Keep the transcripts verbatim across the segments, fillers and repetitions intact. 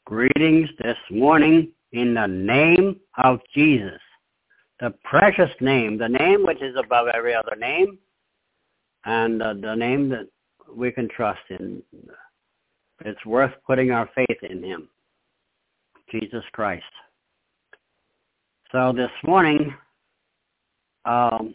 Greetings this morning in the name of Jesus, the precious name, the name which is above every other name, and uh, the name that we can trust in. It's worth putting our faith in him, Jesus Christ. So this morning, um,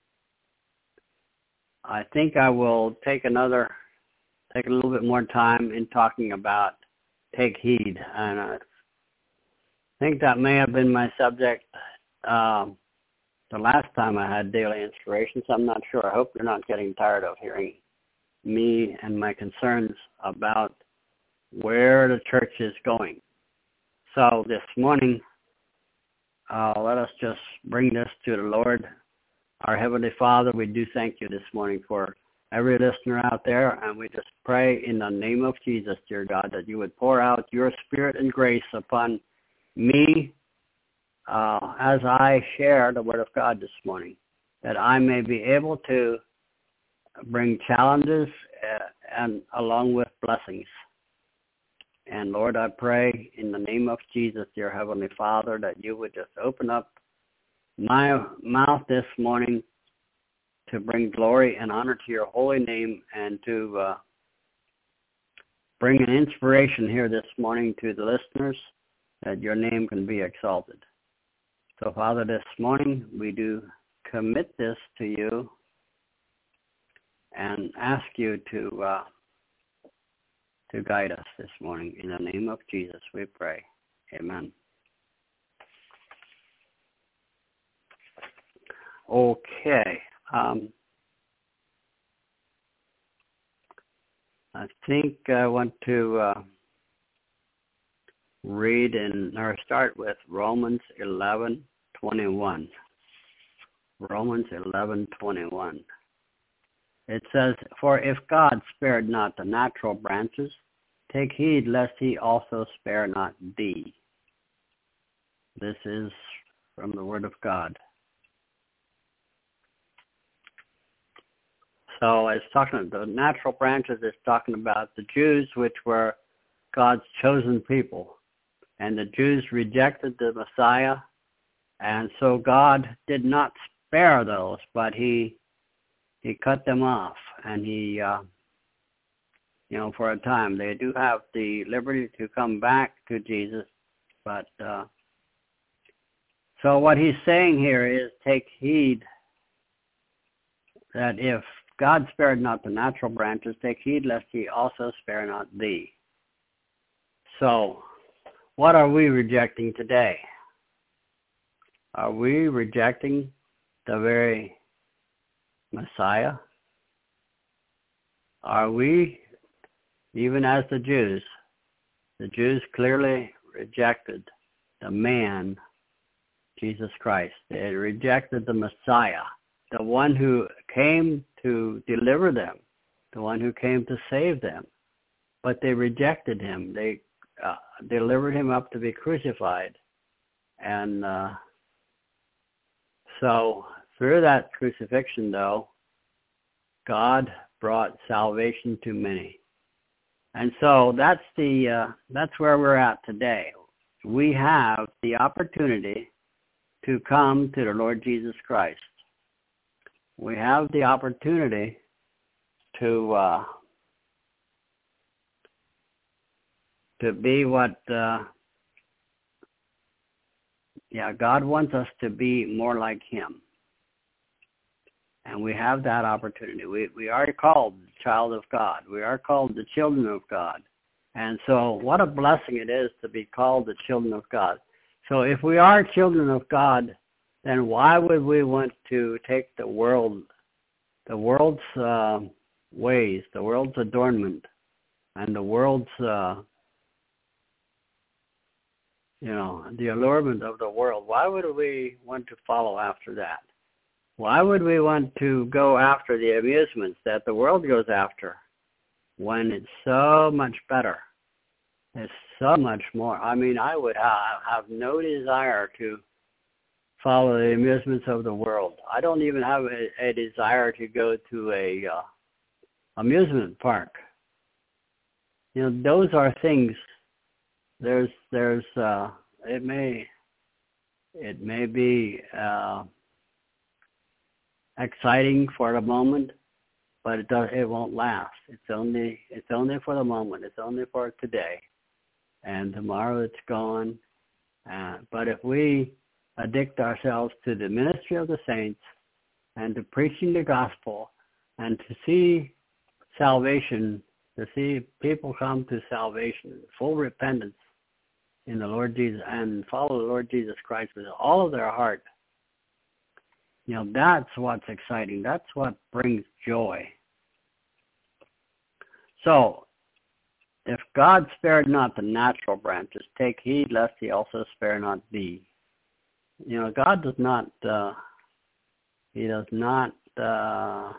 I think I will take another, take a little bit more time in talking about take heed. And I think that may have been my subject um, the last time I had daily inspirations. I'm not sure. I hope you're not getting tired of hearing me and my concerns about where the church is going. So this morning, uh, let us just bring this to the Lord. Our Heavenly Father, we do thank you this morning for every listener out there, and we just pray in the name of Jesus, dear God, that you would pour out your spirit and grace upon me uh, as I share the Word of God this morning, that I may be able to bring challenges uh, and along with blessings. And Lord, I pray in the name of Jesus, dear Heavenly Father, that you would just open up my mouth this morning to bring glory and honor to your holy name, and to uh, bring an inspiration here this morning to the listeners, that your name can be exalted. So, Father, this morning we do commit this to you and ask you to uh, to guide us this morning. In the name of Jesus we pray. Amen. Okay. Um, I think I want to uh, read in, or start with Romans eleven twenty-one. Romans eleven twenty-one. It says, "For if God spared not the natural branches, take heed lest he also spare not thee." This is from the Word of God. So it's talking, the natural branches is talking about the Jews, which were God's chosen people. And the Jews rejected the Messiah, and so God did not spare those, but he he cut them off. And he, uh, you know, for a time, they do have the liberty to come back to Jesus. But uh, so what he's saying here is, take heed that if God spared not the natural branches, take heed lest he also spare not thee. So, what are we rejecting today? Are we rejecting the very Messiah? Are we, even as the Jews, the Jews clearly rejected the man, Jesus Christ. They rejected the Messiah, the one who came to deliver them, the one who came to save them. But they rejected him. They uh, delivered him up to be crucified. And uh, so through that crucifixion, though, God brought salvation to many. And so that's the uh, that's where we're at today. We have the opportunity to come to the Lord Jesus Christ. We have the opportunity to uh, to be what, uh, yeah, God wants us to be more like him. And we have that opportunity. We we are called the child of God. We are called the children of God. And so what a blessing it is to be called the children of God. So if we are children of God, then why would we want to take the world, the world's uh, ways, the world's adornment, and the world's, uh, you know, the allurement of the world? Why would we want to follow after that? Why would we want to go after the amusements that the world goes after when it's so much better? It's so much more. I mean, I would ha- have no desire to follow the amusements of the world. I don't even have a, a desire to go to a uh, amusement park. You know, those are things there's there's uh, it may it may be uh, exciting for the moment, but it does it won't last. It's only it's only for the moment. It's only for today, and tomorrow it's gone. Uh, but if we addict ourselves to the ministry of the saints and to preaching the gospel and to see salvation, to see people come to salvation, full repentance in the Lord Jesus and follow the Lord Jesus Christ with all of their heart, you know, that's what's exciting. That's what brings joy. So, if God spared not the natural branches, take heed lest he also spare not thee. You know, God does not, uh, he does not, uh,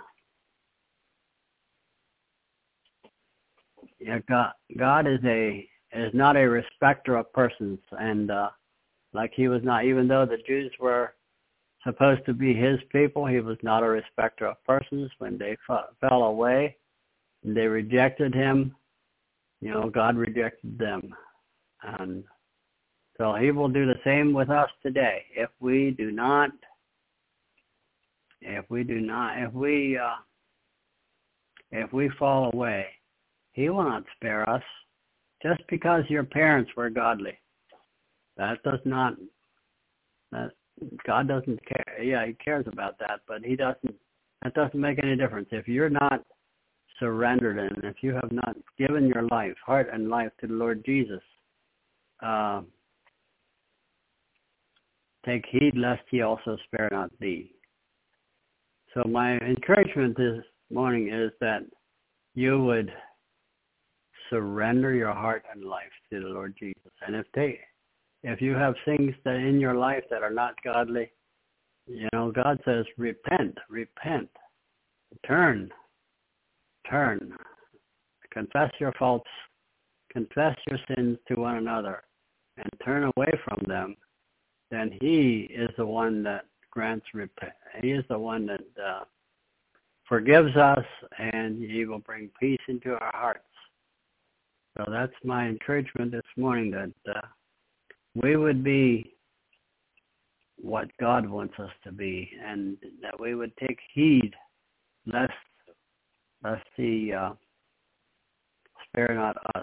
yeah, God, God is a, is not a respecter of persons. And uh, like he was not, even though the Jews were supposed to be his people, he was not a respecter of persons. When they f- fell away and they rejected him, you know, God rejected them. And so he will do the same with us today. If we do not, if we do not, if we, uh, if we fall away, he will not spare us. Just because your parents were godly, that does not, that God doesn't care. Yeah, he cares about that, but he doesn't, that doesn't make any difference. If you're not surrendered and if you have not given your life, heart and life to the Lord Jesus, uh, take heed lest he also spare not thee. So my encouragement this morning is that you would surrender your heart and life to the Lord Jesus. And if they, if you have things that in your life that are not godly, you know, God says, repent, repent, turn, turn, confess your faults, confess your sins to one another, and turn away from them. Then he is the one that grants repent. He is the one that uh, forgives us, and he will bring peace into our hearts. So that's my encouragement this morning, that uh, we would be what God wants us to be, and that we would take heed lest, lest he uh, spare not us.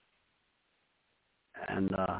And uh,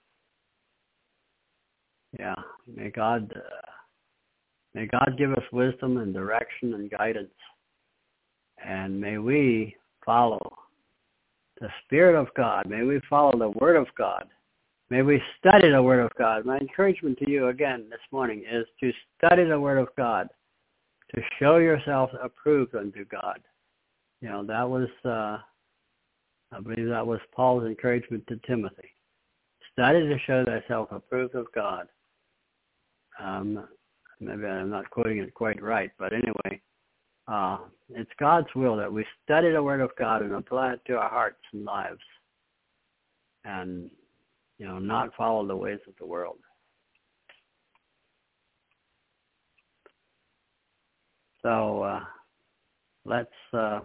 yeah, may God uh, may God give us wisdom and direction and guidance, and may we follow the Spirit of God. May we follow the Word of God. May we study the Word of God. My encouragement to you again this morning is to study the Word of God, to show yourself approved unto God. You know, that was, uh, I believe that was Paul's encouragement to Timothy. Study to show thyself approved of God. Um, maybe I'm not quoting it quite right, but anyway, uh, it's God's will that we study the Word of God and apply it to our hearts and lives, and, you know, not follow the ways of the world. So uh, let's uh,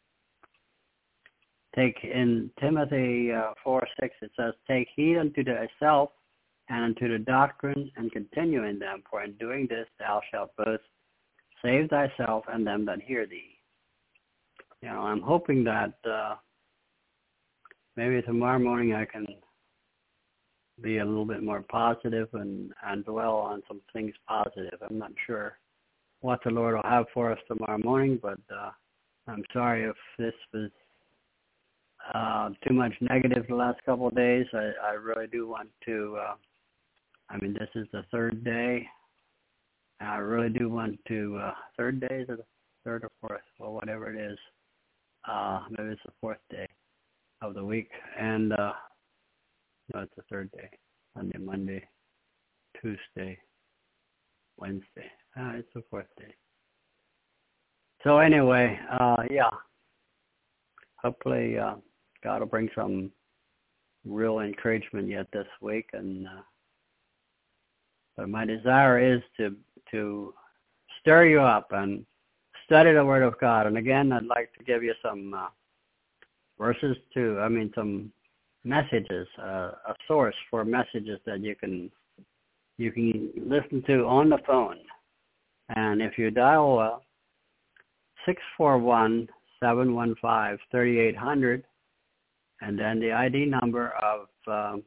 take in Timothy uh, four six, it says, take heed unto thyself and unto the doctrine, and continue in them, for in doing this thou shalt both save thyself and them that hear thee. You know, I'm hoping that uh, maybe tomorrow morning I can be a little bit more positive and, and dwell on some things positive. I'm not sure what the Lord will have for us tomorrow morning, but uh, I'm sorry if this was uh, too much negative the last couple of days. I, I really do want to, uh, I mean, this is the third day. I really do want to, uh, third day, or the third or fourth, well, whatever it is. Uh, maybe it's the fourth day of the week. And, uh, no, it's the third day. Sunday, Monday, Tuesday, Wednesday. Ah, it's the fourth day. So anyway, uh, yeah. Hopefully uh, God will bring some real encouragement yet this week. And uh, but my desire is to to stir you up and study the Word of God. And again, I'd like to give you some uh, verses to, I mean, some messages, uh, a source for messages that you can you can listen to on the phone. And if you dial uh, six four one, seven one five, three eight zero zero, and then the I D number of um,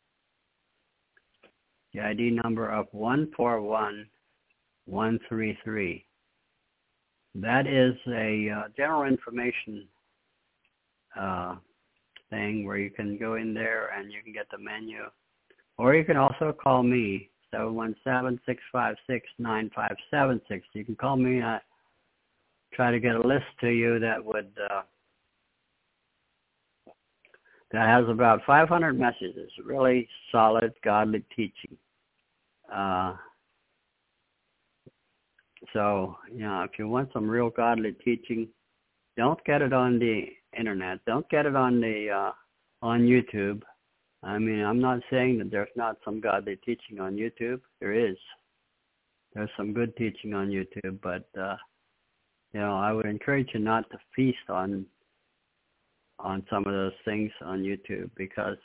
the I D number of one four one one three three. That is a uh, general information uh, thing where you can go in there and you can get the menu. Or you can also call me, seven one seven, six five six, nine five seven six. You can call me and I try to get a list to you that would uh, that has about five hundred messages, really solid, godly teaching. Uh, so, you know, if you want some real godly teaching, don't get it on the internet. Don't get it on the uh, on YouTube. I mean, I'm not saying that there's not some godly teaching on YouTube. There is. There's some good teaching on YouTube, but uh, you know, I would encourage you not to feast on on some of those things on YouTube, because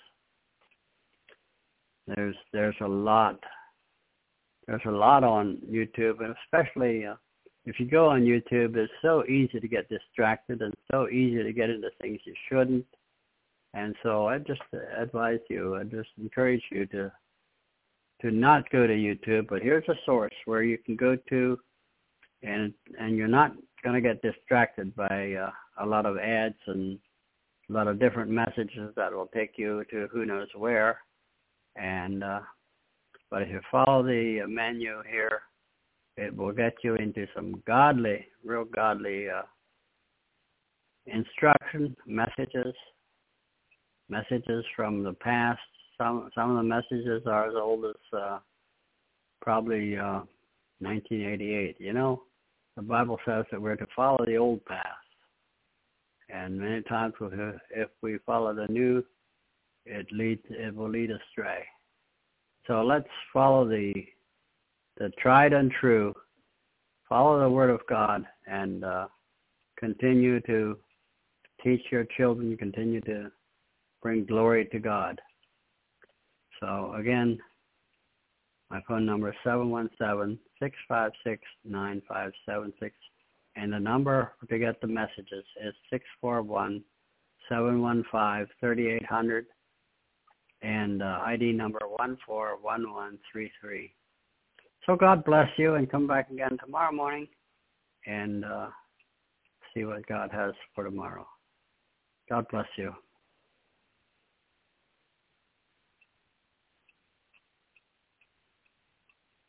there's there's a lot there's a lot on YouTube, and especially uh, if you go on YouTube, it's so easy to get distracted and so easy to get into things you shouldn't. And so I just advise you, I just encourage you to to not go to YouTube, but here's a source where you can go to, and and you're not going to get distracted by uh, a lot of ads and a lot of different messages that will take you to who knows where. And uh, but if you follow the menu here, it will get you into some godly, real godly uh, instruction, messages, messages from the past. Some some of the messages are as old as uh, probably uh, nineteen eighty-eight. You know, the Bible says that we're to follow the old path. And many times if we follow the new, it leads, it will lead astray. So let's follow the the tried and true, follow the Word of God, and uh, continue to teach your children, continue to bring glory to God. So again, my phone number is seven one seven, six five six, nine five seven six. And the number to get the messages is six four one, seven one five, three eight zero zero, and uh, I D number one four one one three three. So God bless you, and come back again tomorrow morning and uh, see what God has for tomorrow. God bless you.